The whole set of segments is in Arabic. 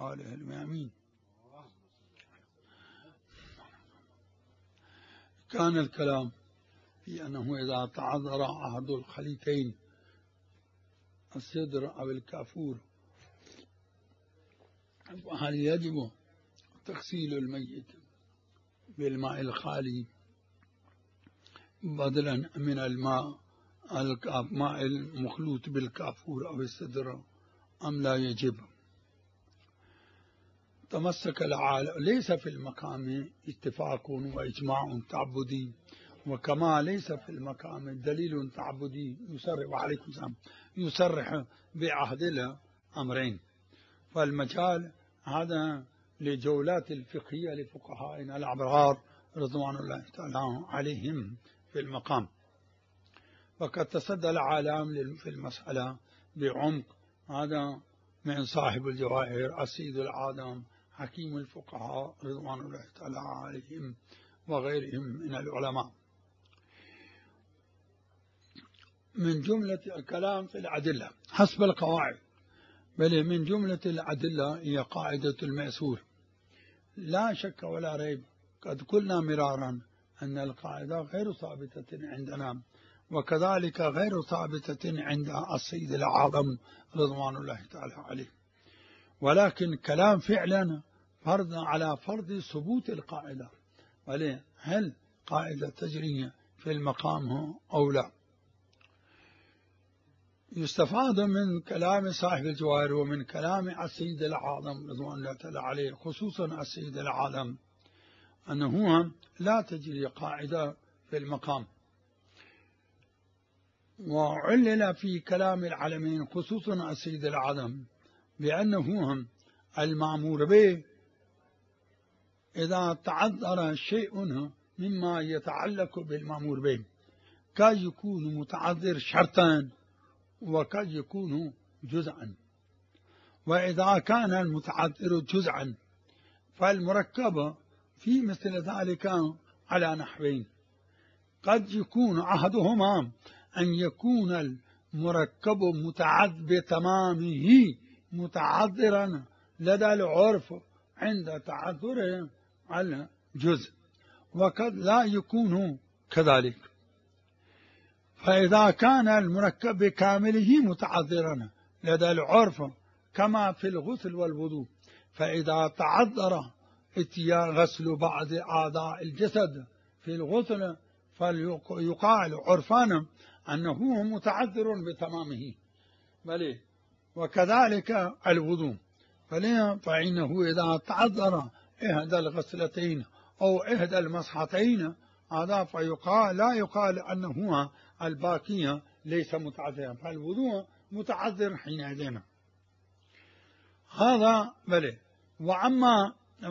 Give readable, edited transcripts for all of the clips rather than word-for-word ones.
وآله الميامين. كان الكلام في أنه إذا تعذر أحد الخليتين السدر أو الكافور فهل يجب تغسيل الميت بالماء الخالي بدلا من الماء المخلوط بالكافور أو السدر أم لا يجب؟ تمسك العالم ليس في المقام اتفاق وإجماع تعبدي، وكما ليس في المقام دليل تعبدي يصرح بعهد الأمرين. فالمجال هذا لجولات الفقهية لفقهائنا الأبرار رضوان الله تعالى عليهم في المقام. وقد تصدى العالم في المسألة بعمق، هذا من صاحب الجواهر السيد العالم حكيم الفقهاء رضوان الله تعالى عليهم وغيرهم من العلماء. من جملة الكلام في الأدلة حسب القواعد، بل من جملة الأدلة هي قاعدة المأثور. لا شك ولا ريب، قد قلنا مرارا أن القاعدة غير ثابتة عندنا، وكذلك غير ثابتة عند السيد العظم رضوان الله تعالى عليه، ولكن كلام فعلا فرض على فرض ثبوت القاعدة، هل قاعدة تجري في المقام أو لا. يستفاد من كلام صاحب الجواهر ومن كلام السيد العظم رضوان الله تعالى عليه، خصوصا السيد العظم، أنه لا تجري قاعدة في المقام. وعلل في كلام العالمين خصوصا السيد العظم بأنه المأمور به إذا تعذر شيء مما يتعلق بالمأمور به قد يكون متعذر شرطا وقد يكون جزءا. وإذا كان المتعذر جزءا فالمركب في مثل ذلك على نحوين: قد يكون أحدهما أن يكون المركب بتمامه متعذرا لدى العرف عند تعذره على جزء، وقد لا يكون كذلك. فإذا كان المركب بكامله متعذرا لدى العرف كما في الغسل والوضوء، فإذا تعذر اتيان غسل بعض أعضاء الجسد في الغسل فيقال عرفانا أنه متعذر بتمامه، بل وكذلك الوضوء، فإنه إذا تعذر إحدى الغسلتين أو إحدى المسحتين هذا فيقال لا يقال أنه الباقي ليس متعذرا، فالوضوء متعذر حينئذ. هذا بلى. وأما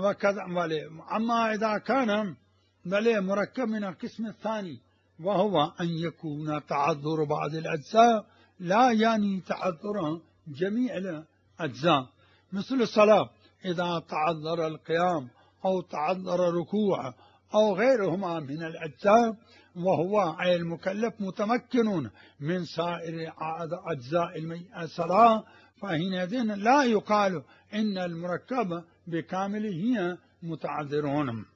إذا كان بلى مركب من القسم الثاني، وهو أن يكون تعذر بعض الأجزاء لا يعني تعذر جميع الأجزاء، مثل الصلاة إذا تعذر القيام أو تعذر الركوع أو غيرهما من الأجزاء وهو أي المكلف متمكن من سائر أجزاء الصلاة، فحينئذ لا يقال إن المركب بكامله متعذرون.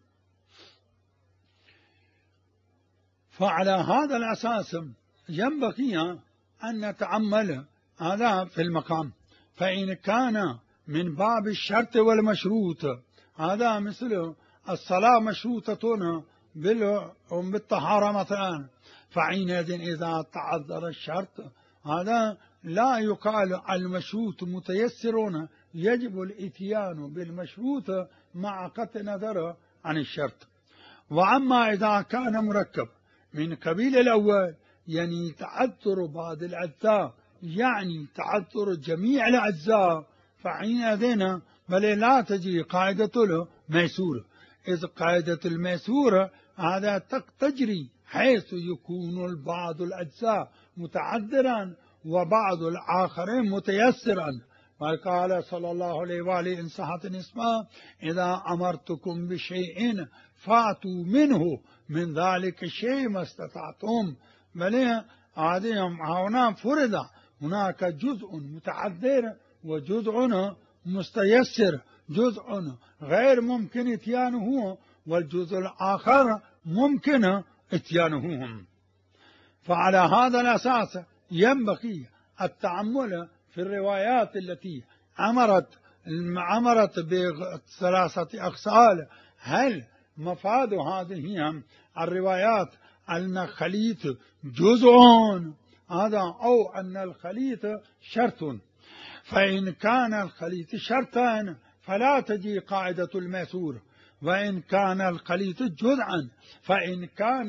فعلى هذا الأساس ينبغي أن نتأمل هذا في المقام. فإن كان من باب الشرط والمشروط، هذا مثل الصلاة مشروطة بالطهارة مثلا، فحينئذ إذا تعذر الشرط هذا لا يقال المشروط متيسرون، يجب الاتيان بالمشروط مع قطع نظر عن الشرط. وأما إذا كان مركب من قبيل الأول يعني تعذر بعض الأجزاء يعني تعذر جميع الأجزاء، فحينئذ بل لا تجري قاعدة الميسور، إذ قاعدة الميسور هذا تجري حيث يكون بعض الأجزاء متعذرا وبعض الآخرين متيسرا. وقال صلى الله عليه وآله إن صحت الإسماء: إذا أمرتكم بشيء فأتوا منه من ذلك الشيء ما استطعتم. بل هنا فرض هناك جزء متعذر وجزء متيسر جزء غير ممكن إتيانه والجزء الآخر ممكن إتيانه. فعلى هذا الأساس ينبغي التأمل في الروايات التي عمرت بثلاثة أقسال. هل مفاد هذه الروايات أن الخليط جزء هذا أو أن الخليط شرط؟ فإن كان الخليط شرطا فلا تجي قاعدة الميسور، وإن كان الخليط جزءا فإن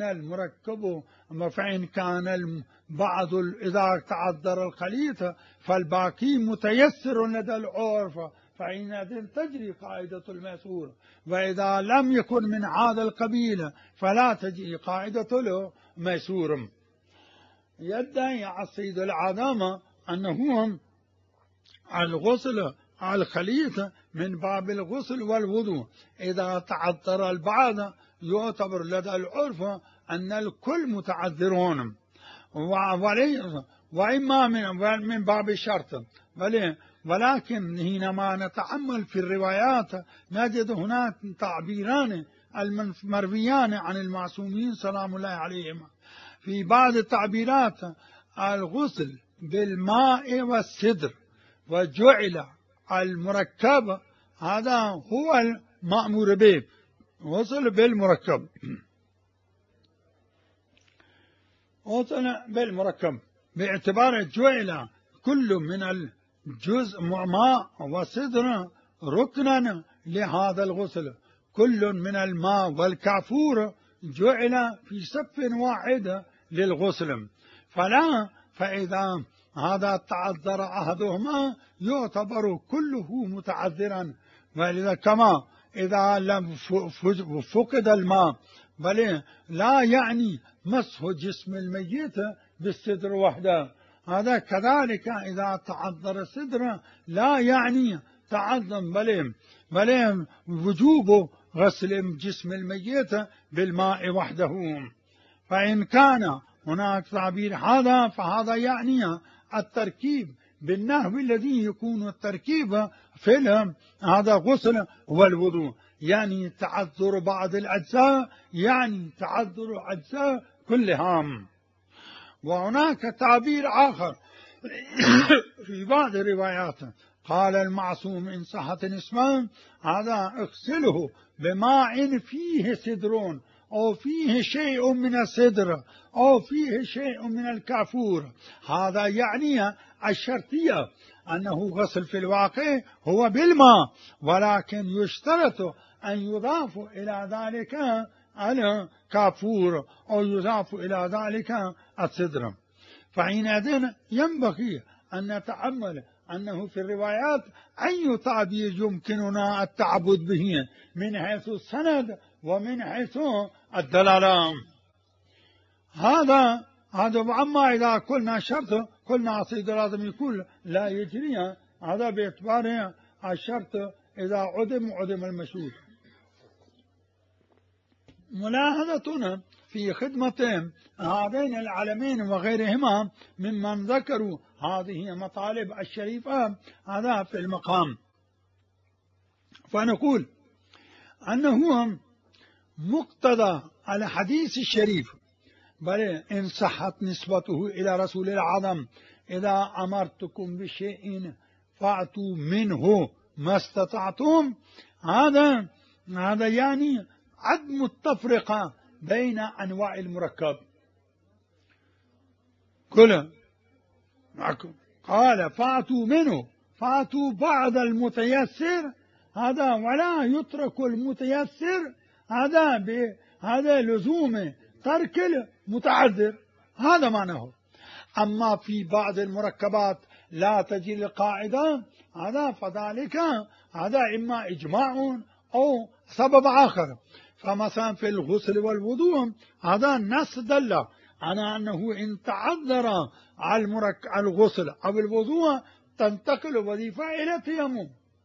كان بعض إذا تعذر الخليط فالباقي متيسر لدى العرف فإن تجري قاعدة الميسور، وإذا لم يكن من هذا القبيل فلا تجري قاعدة الميسور. يدعي السيد العظام أنه الغسل على الخليط من باب الغسل والوضوء، إذا تعذر البعض يعتبر لدى العرف أن الكل متعذرون، وإما من باب الشرط. ولكن حينما نتأمل في الروايات نجد هناك تعبيران المرويان عن المعصومين سلام الله عليهم. في بعض التعبيرات الغسل بالماء والسدر وجعل المركب، هذا هو المأمور به، غسل بالمركب، غسل بالمركب باعتبار جعل كل من الجزء ماء وسدر ركنا لهذا الغسل، كل من الماء والكافور جعل في صف واحد للغسل، فإذا هذا تعذر أحدهما يعتبر كله متعذرا. ولذا كما إذا لم فقد الماء بل لا يعني مسح جسم الميت بالصدر وحده، هذا كذلك إذا تعذر الصدر لا يعني تعظم بل وجوب غسل جسم الميت بالماء وحده. فإن كان هناك تعبير هذا فهذا يعني التركيب بالنحو الذي يكون التركيب في هذا غسل والوضوء، يعني تعذر بعض الأجزاء يعني تعذر أجزاء كلها. وهناك تعبير آخر في بعض الروايات قال المعصوم إن صحت اسمه هذا اغسله بماء فيه سدر أو فيه شيء من السدر أو فيه شيء من الكافور، هذا يعني الشرطية أنه غسل في الواقع هو بالماء، ولكن يشترط أن يضاف إلى ذلك الكافور أو يضاف إلى ذلك السدر. فحينئذ ينبغي أن نتأمل أنه في الروايات أي تعبير يمكننا التعبد به من حيث السند ومن حيث الدلالة. هذا وأما إذا قلنا شرط قلنا سيد العظم يقول لا يجري، هذا باعتبار الشرط إذا عدم المشروط. ملاحظتنا في خدمة هذين العلمين وغيرهما ممن ذكروا هذه المطالب الشريفة هذا في المقام، فنقول أنه مقتضى الحديث الشريف بل إن صحت نسبته إلى رسول العظم إذا أمرتكم بشيء فأتوا منه ما استطعتم، هذا يعني عدم التفرقة بين أنواع المركب. قال فأتوا منه، فأتوا بعض المتيسر هذا ولا يترك المتيسر، هذا لزوم ترك المتعذر، هذا معناه. أما في بعض المركبات لا تجي القاعدة فذلك إما إجماع أو سبب آخر. فمثلا في الغسل والوضوء هذا النص دل على أنه إن تعذر على الغسل أو الوضوء تنتقل وظيفة إلى التيمم،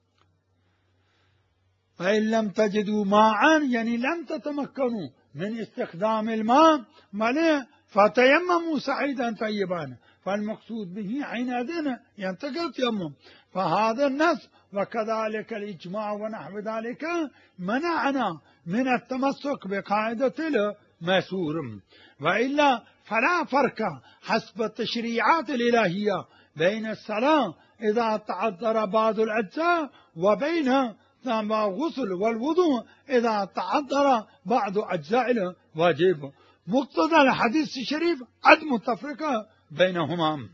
فإن لم تجدوا ماء يعني لم تتمكنوا من استخدام الماء فتيمموا سعيدا طيبا، فالمقصود به حينئذ ينتقل التيمم. فهذا النص وكذلك الإجماع ونحو ذلك منعنا من التمسك بقاعدة الميسور، وإلا فلا فرق حسب التشريعات الإلهية بين الصلاة إذا تعذر بعض الأجزاء وبين الغسل والوضوء إذا تعذر بعض أجزاء الواجب. مقتضى الحديث الشريف عدم التفرقة بينهما.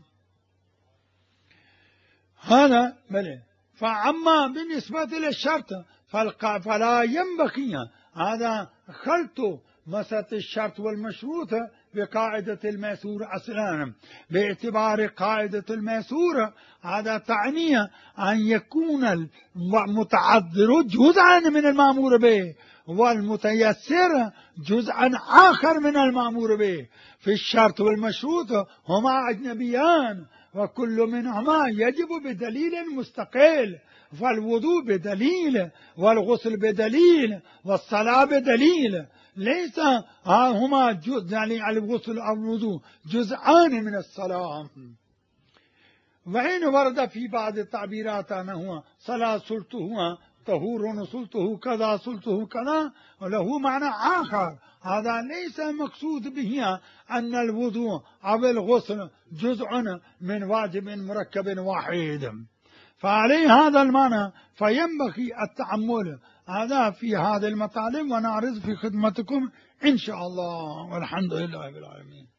هذا بلى. فأما بالنسبة للشرط فلا ينبغي هذا خلط مسألة الشرط والمشروط بقاعدة الميسور أصلا، باعتبار قاعدة الميسور هذا تعني أن يكون المتعذر جزءا من المأمور به والمتيسر جزءا آخر من المأمور به. في الشرط والمشروط هما أجنبيان وكل منهما يجب بدليل مستقل، فالوضوء بدليل والغسل بدليل والصلاة بدليل، ليس هما جزء يعني الغسل أو الوضوء جزءان من الصلاة. وإن ورد في بعض التعبيرات أنه صلاة صلته طهور صلته كذا صلته كذا وله معنى آخر، هذا ليس المقصود به أن الوضوء أو الغسل جزء من واجب مركب واحد. فعليه هذا المعنى فينبغي التأمل هذا في هذه المطالب، ونعرض في خدمتكم إن شاء الله، والحمد لله رب العالمين.